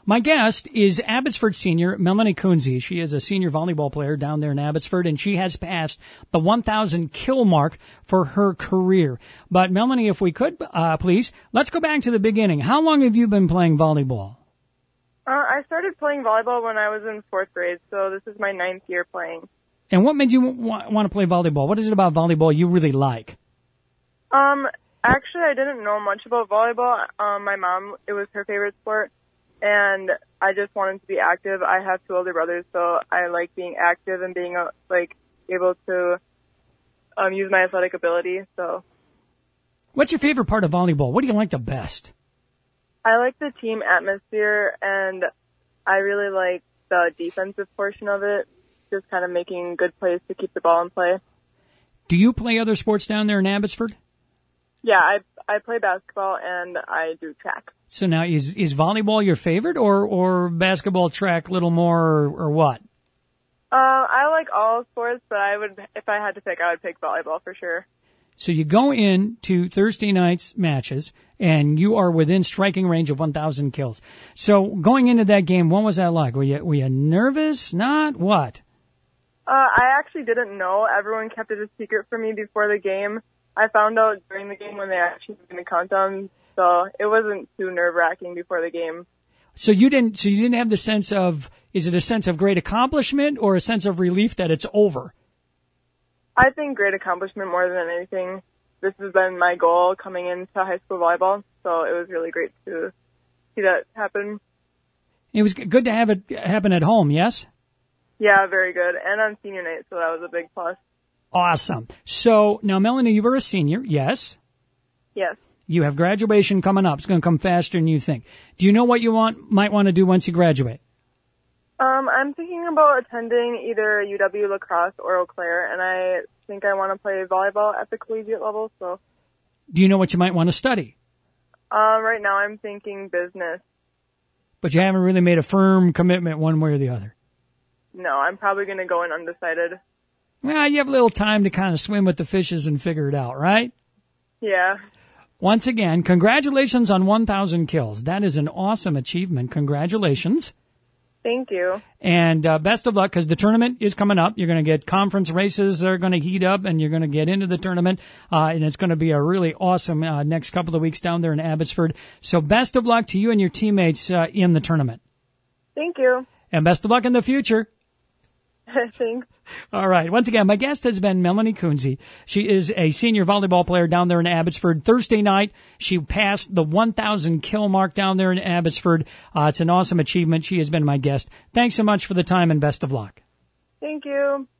My guest is Abbotsford senior Melanie Kunze. She is a senior volleyball player down there in Abbotsford, and she has passed the 1,000 kill mark for her career. But Melanie, if we could, please, let's go back to the beginning. How long have you been playing volleyball? I started playing volleyball when I was in 4th grade, so this is my 9th year playing. And what made you want to play volleyball? What is it about volleyball you really like? Actually, I didn't know much about volleyball. My mom, it was her favorite sport, and I just wanted to be active. I have 2 older brothers, so I like being active and being able to use my athletic ability. So, what's your favorite part of volleyball? What do you like the best? I like the team atmosphere, and I really like the defensive portion of it, just kind of making good plays to keep the ball in play. Do you play other sports down there in Abbotsford? Yeah, I play basketball and I do track. So now is volleyball your favorite or basketball, track a little more or what? I like all sports, but if I had to pick, I would pick volleyball for sure. So you go into Thursday night's matches and you are within striking range of 1,000 kills. So going into that game, what was that like? Were you nervous? Not what? I actually didn't know. Everyone kept it a secret from me before the game. I found out during the game when they actually did the countdown, so it wasn't too nerve-wracking before the game. So you didn't have the sense of, is it a sense of great accomplishment or a sense of relief that it's over? I think great accomplishment more than anything. This has been my goal coming into high school volleyball, so it was really great to see that happen. It was good to have it happen at home, yes? Yeah, very good. And on senior night, so that was a big plus. Awesome. So now, Melanie, you were a senior, yes? Yes. You have graduation coming up. It's going to come faster than you think. Do you know what you might want to do once you graduate? I'm thinking about attending either UW La Crosse or Eau Claire, and I think I want to play volleyball at the collegiate level. So, do you know what you might want to study? Right now, I'm thinking business. But you haven't really made a firm commitment one way or the other. No, I'm probably going to go in undecided. Well, you have a little time to kind of swim with the fishes and figure it out, right? Yeah. Once again, congratulations on 1,000 kills. That is an awesome achievement. Congratulations. Thank you. And best of luck, because the tournament is coming up. You're going to get conference races that are going to heat up, and you're going to get into the tournament, and it's going to be a really awesome next couple of weeks down there in Abbotsford. So best of luck to you and your teammates in the tournament. Thank you. And best of luck in the future. Thanks. All right. Once again, my guest has been Melanie Kunze. She is a senior volleyball player down there in Abbotsford. Thursday night, she passed the 1,000 kill mark down there in Abbotsford. It's an awesome achievement. She has been my guest. Thanks so much for the time and best of luck. Thank you.